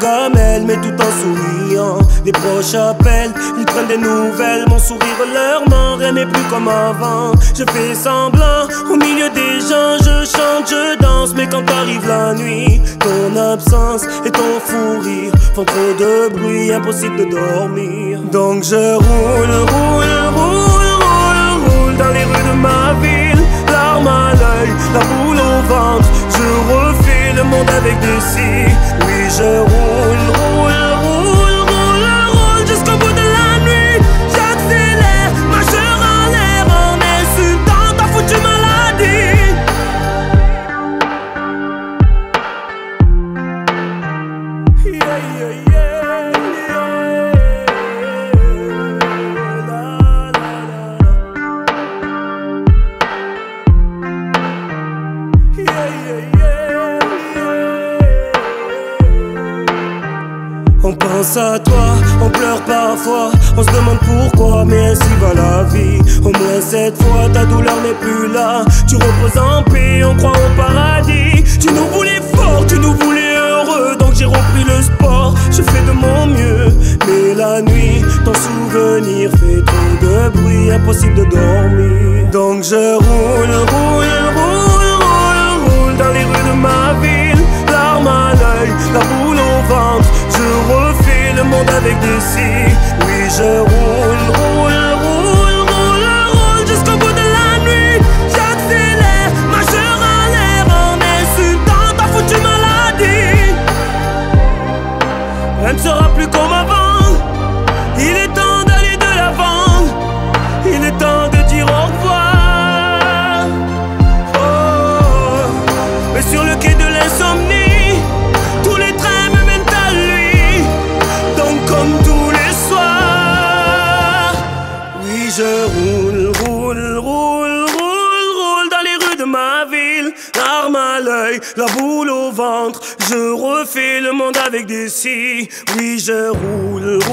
comme elle, mais tout en souriant. Les proches appellent, ils prennent des nouvelles. Mon sourire leur ment, rien n'est plus comme avant. Je fais semblant, au milieu des gens, je chante, je danse. Mais quand arrive la nuit, ton absence et ton fou rire font trop de bruit, impossible de dormir. Donc je roule, roule, roule, roule, roule dans les rues de ma ville. Larmes à l'œil, la boule au ventre. Je refais le monde avec des si. Oui, je roule, roule, roule, roule, roule jusqu'au bout de la nuit. J'accélère, majeur en l'air, en insultant ta foutue maladie. Yeah, yeah, yeah, yeah. La, la, la. Yeah, yeah, yeah, yeah. On pense à toi, on pleure parfois, on se demande pourquoi, mais ainsi va la vie. Au moins cette fois ta douleur n'est plus là. Tu reposes en paix, on croit au paradis. Tu nous voulais fort, tu nous voulais heureux, donc j'ai repris le sport, je fais de mon mieux. Mais la nuit, ton souvenir fait trop de bruit, impossible de dormir. Donc je roule, roule, roule, roule, roule dans les rues de ma ville. Larmes à l'œil, la boule au ventre. Je refais le monde avec des si. Oui, je roule, roule, roule, roule, roule jusqu'au bout de la nuit. J'accélère, majeur en l'air, en insultant ta foutue maladie. Rien ne sera plus comme avant. Il est temps d'aller de l'avant. Il est temps de dire au revoir. Oh, mais sur le quai de l'insomnie, tous les trains me mènent à lui. Donc comme tous les soirs, oui je roule, roule, roule, roule, roule dans les rues de ma ville. Larmes à l'œil, la boule au ventre. Je refais le monde avec des si. Oui je roule, roule.